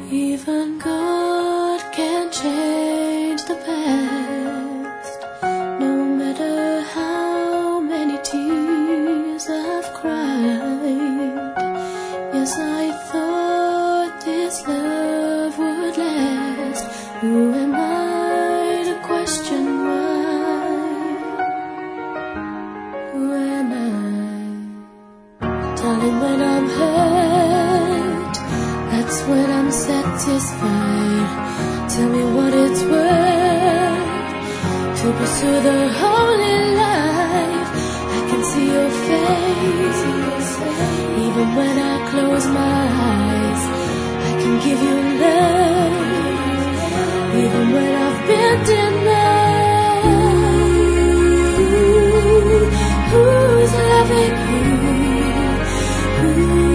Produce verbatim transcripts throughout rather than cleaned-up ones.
Even God can change the past, no matter how many tears I've cried. Yes, I thought this love would last. Who am I to question why? Who am I? Darling, when I'm hurt, that's when I'm satisfied. Tell me what it's worth to pursue the holy life. I can see your face, even when I close my eyes. I can give you love, even when I've been denied. Who's loving you? Who?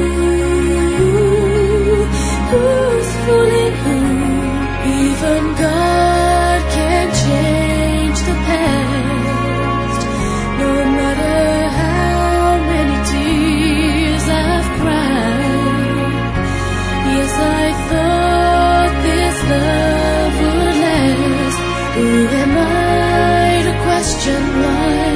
Who's fooling who? Even God can change the past, no matter how many tears I've cried. Yes, I thought this love would last. Who am I to question why?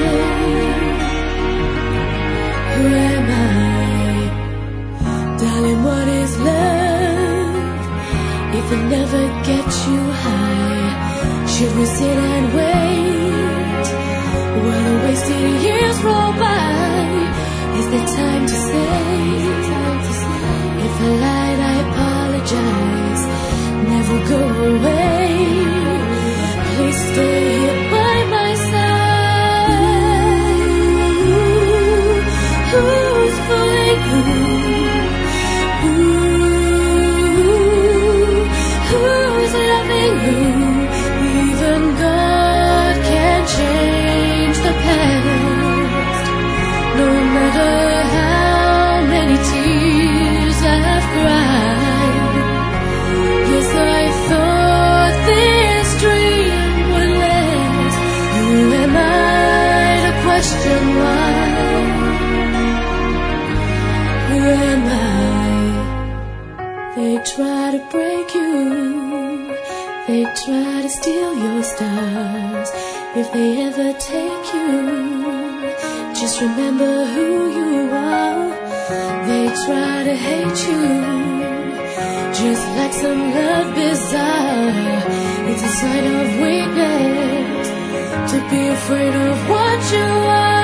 Who am I? Darling, what is love if it never gets you high? Should we sit and wait while the wasted years roll by? Is there time to say, if I lied, I apologize. Never go away, please stay here by my side. Who's fooling who? Who's loving who? Even God can change the past, no matter how many tears I've cried. Yes, I thought this dream would last. Who am I to question why? Who am I? They try to break you, they try to steal your stars. If they ever take you, just remember who you are. They try to hate you, just like some love bizarre. It's a sign of weakness to be afraid of what you are.